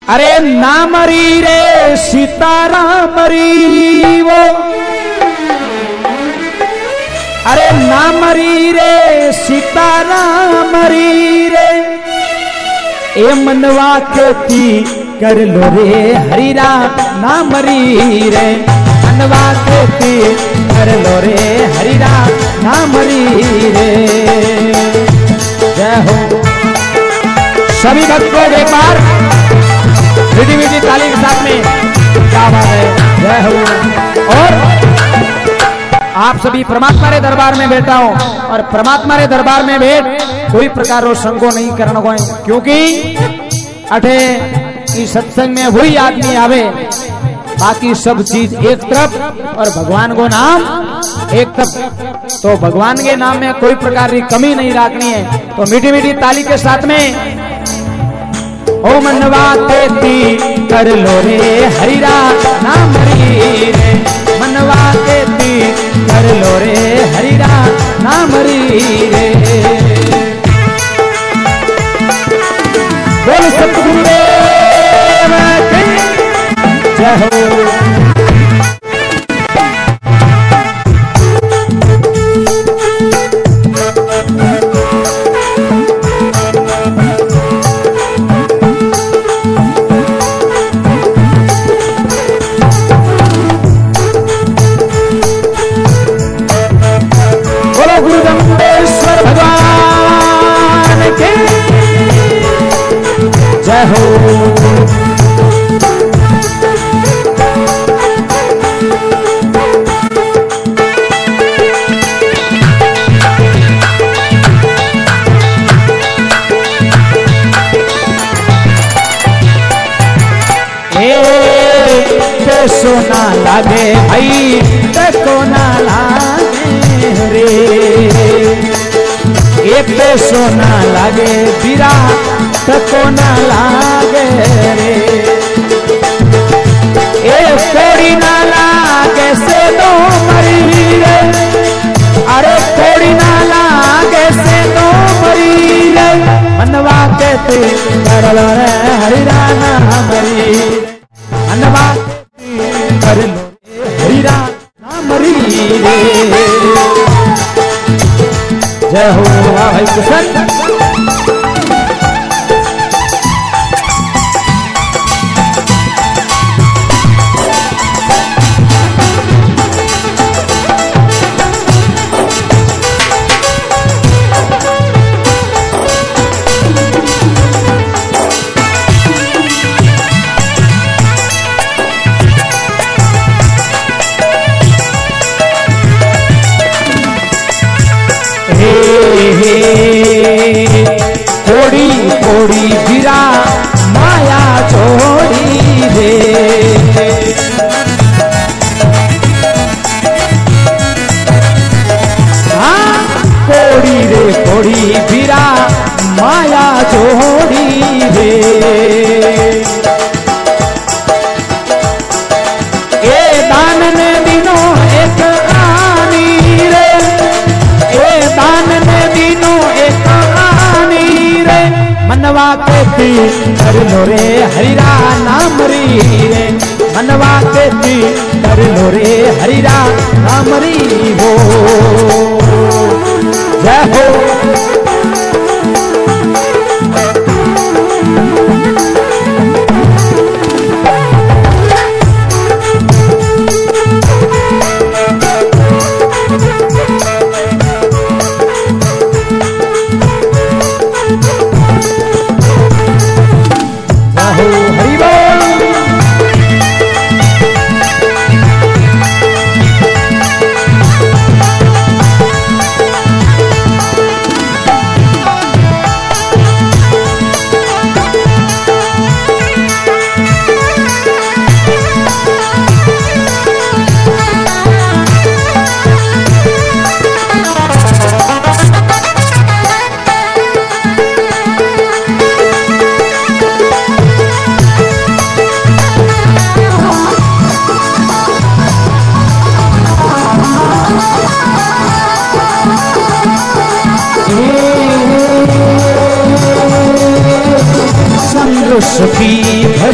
अरे ना मरी रे सीताराम मरी वो, अरे ना मरी रे सीताराम मरी रे, ए मनवा खेती कर लो रे हरि राम ना मरी रे, मनवा खेती कर लो रे हरि राम ना मरी रे। जय हो सभी भक्तों एक बार मीठी मीठी ताली के साथ में, क्या बात है, जय हो। और आप सभी परमात्मा रे दरबार में बैठा हो और परमात्मा रे दरबार में बैठ कोई प्रकार रो संगो नहीं करना को, क्योंकि अठे इस सत्संग में वही आदमी आवे, बाकी सब चीज एक तरफ और भगवान को नाम एक तरफ, तो भगवान के नाम में कोई प्रकार की कमी नहीं रखनी है। तो मीठी मीठी ताली के साथ में ओ मनवा खेती कर लो रे हरि राम ना मरी रे, मनवा खेती कर लो रे हरि राम ना मरी रे। बोल सतगुरुदेव की जय हो। गुरुदम्बेश्वर भगवान के जय हो। सोना लागे भाई तको ना लागे रे, एक पे सोना लागे बीरा तको ना लागे रे, एक थोड़ी ना लागे से दो मरी रे, अरे थोड़ी ना लागे से दो मरी रे, मनवा कहते कर लो रे हरि राम मरी, मनवा कर लो हरि राम ना मरी रे। जय हो भाई कृष्ण। थोड़ी थोड़ी गिरा माया छोड़ी रे, हाँ थोड़ी रे थोड़ी गिरा माया छोड़ी रे, ए दान ने दिनों एक आनी रे, ए दान ने दिनों एक मनवा खेती कर लो रे हरि राम नाम री रे, मनवा खेती कर लो रे हरि राम नाम री हो। जय हो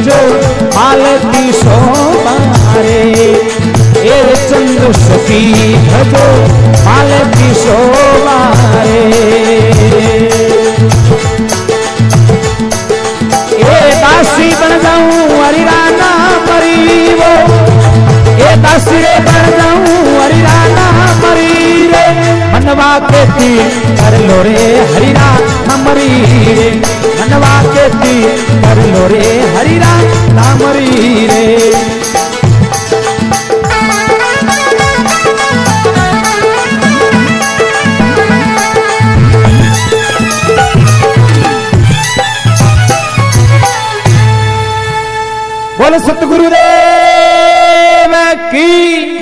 भजो आलती सोमारे ए चंद्र सखी भजो आलती सोमारे ए दासी बन जाऊं हरिराना मरी वो ए दासी रे बन जाऊं हरिराना मरी रे मनवा के तीर कर लो रे हरिरा नामरी रे मनवा के तीर कर लो रे हरिरा नामरी रे बोल सतगुरुदेव की